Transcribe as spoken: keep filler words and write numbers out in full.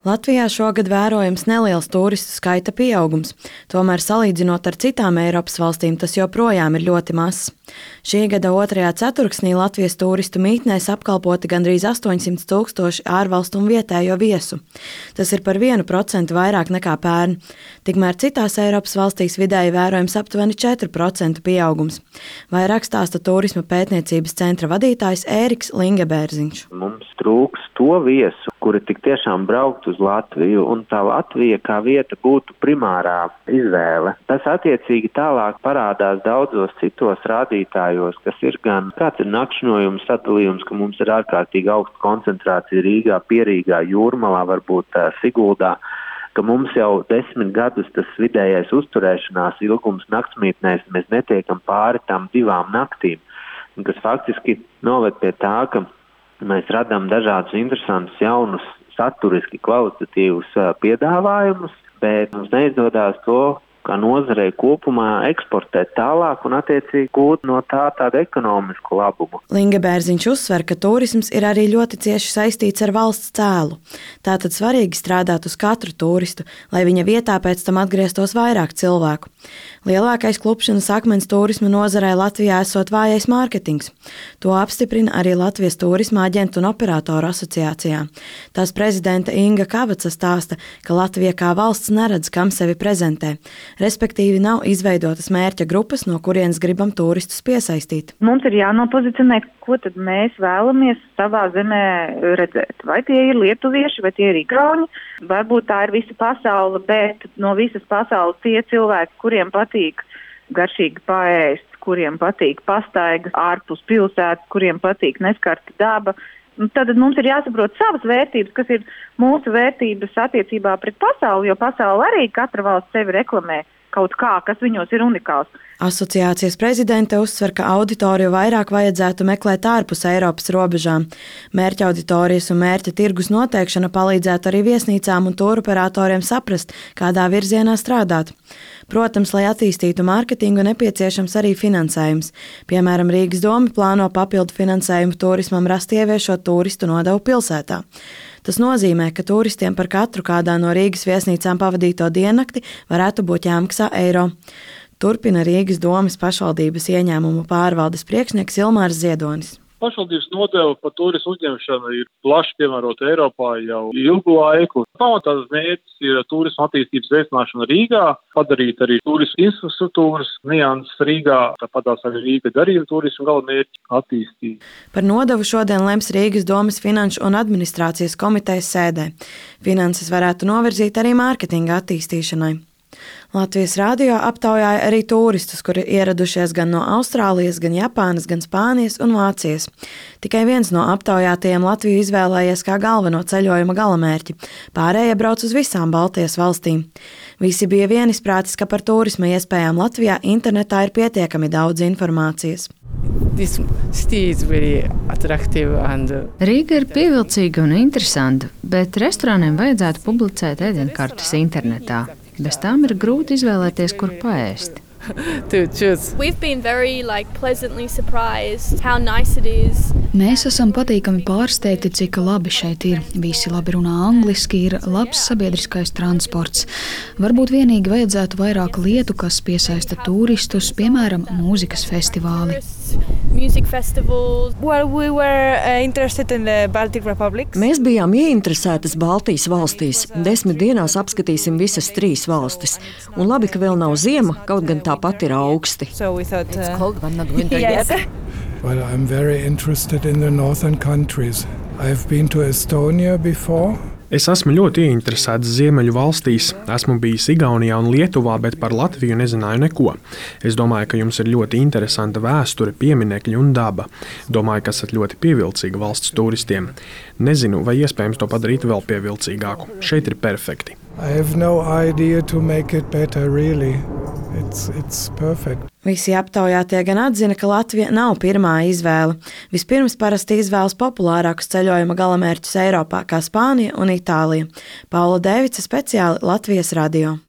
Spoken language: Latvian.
Latvijā šogad vērojams neliels turistu skaita pieaugums, tomēr salīdzinot ar citām Eiropas valstīm tas joprojām ir ļoti mazs. Šī gada otrajā ceturksnī Latvijas turistu mītnēs apkalpoti gandrīz astoņsimt tūkstoši ārvalstu un vietējo viesu. Tas ir par vienu procentu vairāk nekā pērn. Tikmēr citās Eiropas valstīs vidēji vērojams aptuveni četru procentu pieaugums. Vairāk stāsta turisma pētniecības centra vadītājs Ēriks Lingebērziņš. Mums trūks to viesu, kuri tik tiešām braukt uz Latviju, un tā Latvija kā vieta būtu primārā izvēle. Tas attiecīgi tālāk parādās daudzos citos rādītājos, kas ir gan kāds ir nakšņojums sadalījums, ka mums ir ārkārtīgi augsta koncentrācija Rīgā, Pierīgā, Jūrmalā, varbūt uh, Siguldā, ka mums jau desmit gadus tas vidējais uzturēšanās ilgums naktsmītnēs, mēs netiekam pāri tām divām naktīm, kas faktiski noved pie tā, ka mēs radām dažādus interesantus jaunus saturiski kvalitatīvus piedāvājumus, bet mums neizdodas to, kā nozarei kopumā eksportēt tālāk un attiecīgi gūt no tā tādu ekonomisku labumu. Lingebērziņš uzsver, ka turisms ir arī ļoti cieši saistīts ar valsts cēlu. Tātad svarīgi strādāt uz katru turistu, lai viņa vietā pēc tam atgrieztos vairāk cilvēku. Lielākais klupšanas akmens turisma nozarē Latvijā esot vājais mārketings. To apstiprina arī Latvijas turisma aģentu un operatoru asociācijā. Tās prezidente Inga Kavaca stāsta, ka Latvija kā valsts neredz, kam sevi prezentē. Respektīvi nav izveidotas mērķa grupas, no kurienes gribam turistus piesaistīt. Mums ir jānopozicionē, ko tad mēs vēlamies savā zemē redzēt. Vai tie ir lietuvieši, vai tie ir igauņi, varbūt tā ir visa pasaule, bet no visas pasaules tie cilvēki, kuriem patīk garšīgi paēst, kuriem patīk pastaigas ārpus pilsētas, kuriem patīk neskarta daba. Tad mums ir jāsaprot savas vērtības, kas ir mūsu vērtības attiecībā pret pasauli, jo pasauli arī katra valsts sevi reklamē kaut kā, kas viņos ir unikāls. Asociācijas prezidente uzsver, ka auditoriju vairāk vajadzētu meklēt ārpus Eiropas robežām. Mērķa auditorijas un mērķa tirgus noteikšana palīdzētu arī viesnīcām un tūroperatoriem saprast, kādā virzienā strādāt. Protams, lai attīstītu mārketingu, nepieciešams arī finansējums. Piemēram, Rīgas doma plāno papildu finansējumu turismam rast ieviešot turistu nodevu pilsētā. Tas nozīmē, ka turistiem par katru kādā no Rīgas viesnīcām pavadīto diennakti varētu būt jāmaksā eiro. Turpina Rīgas domas pašvaldības ieņēmumu pārvaldes priekšnieks Ilmārs Ziedonis. Pašvaldības nodeva par turismu uzņemšanu ir plaši piemērota Eiropā jau ilgu laiku. Pamatās mērķis ir turismu attīstības veicināšana Rīgā, padarīt arī turismu infrastruktūras nianses Rīgā, tāpatās arī Rīga darīja turismu galamērķi attīstīt. Par nodevu šodien lems Rīgas domas finanšu un administrācijas komitejas sēdē. Finanses varētu novirzīt arī mārketinga attīstīšanai. Latvijas radio aptaujāja arī turistus, kuri ieradušies gan no Austrālijas, gan Japānas, gan Spānijas un Vācijas. Tikai viens no aptaujātajiem Latviju izvēlējies kā galveno ceļojuma galamērķi. Pārējie brauc uz visām Baltijas valstīm. Visi bija vienisprātis, ka par turisma iespējām Latvijā internetā ir pietiekami daudz informācijas. Rīga ir pievilcīga un interesanta, bet restorāniem vajadzētu publicēt ēdienkartes internetā. Bez tām ir grūti izvēlēties, kur paēst. Mēs esam patīkami pārsteigti, cik labi šeit ir. Visi labi runā angliski, ir labs sabiedriskais transports. Varbūt vienīgi vajadzētu vairāk lietu, kas piesaista turistus, piemēram, mūzikas festivāli. Mēs bijām ieinteresētas Baltijas valstīs. Desmit dienās apskatīsim visas trīs valstis. Un labi, ka vēl nav ziema, kaut gan tāpat ir augsti. Well, I'm very interested in the northern countries. I've been to Estonia before. Es esmu ļoti ieinteresēts Ziemeļu valstīs. Esmu bijis Igaunijā un Lietuvā, bet par Latviju nezināju neko. Es domāju, ka jums ir ļoti interesanta vēsture, pieminekļi un daba. Domāju, ka esat ļoti pievilcīga valsts turistiem. Nezinu, vai iespējams to padarīt vēl pievilcīgāku. Šeit ir perfekti. I have no idea to make it better, really. It's, it's perfect. Visi aptaujātie gan atzina, ka Latvija nav pirmā izvēle. Vispirms parasti izvēlas populārākus ceļojuma galamērķus Eiropā, kā Spānija un Itālija. Paula Dēvica speciāli Latvijas radio.